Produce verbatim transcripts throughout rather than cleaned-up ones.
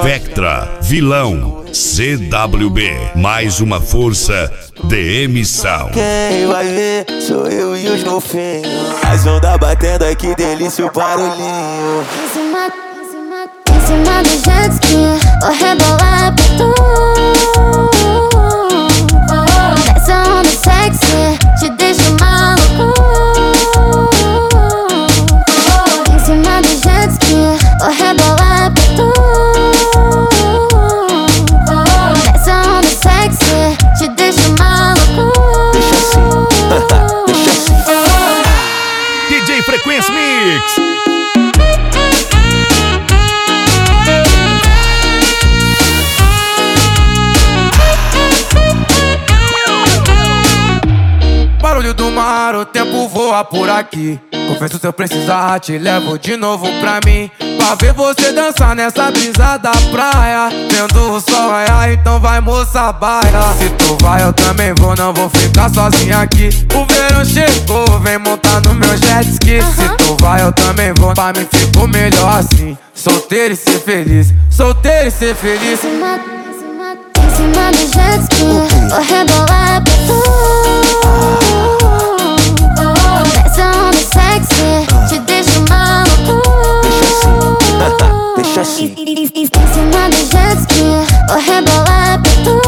Vectra, Vilão, C W B, mais uma força de emissão. Quem vai ver sou eu e os golfinhos. As ondas batendo aqui, delícia o barulhinho. Em cima, em cima, em cima do jet ski, vou rebolar pra tu. Essa onda sexy te deixa maluco. Em cima do jet ski, vou rebolar pra tu. Essa onda sexy te deixa maluco. Deixa assim, deixa assim. D J Frequência Mix. Barulho do mar, o tempo voa por aqui. Confesso, se eu precisar, te levo de novo pra mim, pra ver você dançar nessa brisa da praia, vendo o sol raiar, então vai moça baia. Se tu vai eu também vou, não vou ficar sozinho aqui. O verão chegou, vem montar no meu jet ski. Se tu vai eu também vou, pra mim ficou melhor assim. Solteiro e ser feliz, solteiro e ser feliz. Em cima, em cima, em cima do jet ski, vou rebolar pra tu. Essa onda sexy te deixa maluco. Deixa assim, Em cima do jet ski, vou rebolar pra tu.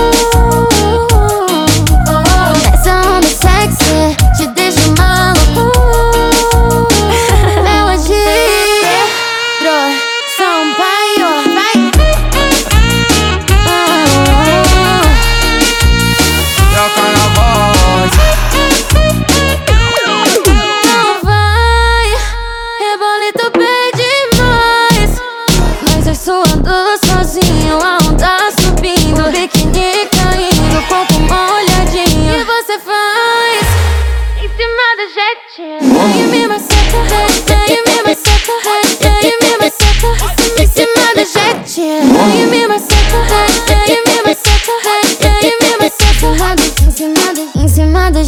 Essa onda sexy te deixa maluco. Melodia, Sampaio, vai. É o carnaval. Não vai, rebolito pede mais. Mas eu suando sozinho, a onda subindo, biquíni caindo, corpo molhadinho. E você faz em cima do jetinho. Vem me maceta, vem me maceta, vem me maceta. Em cima do jetinho. Vem me maceta.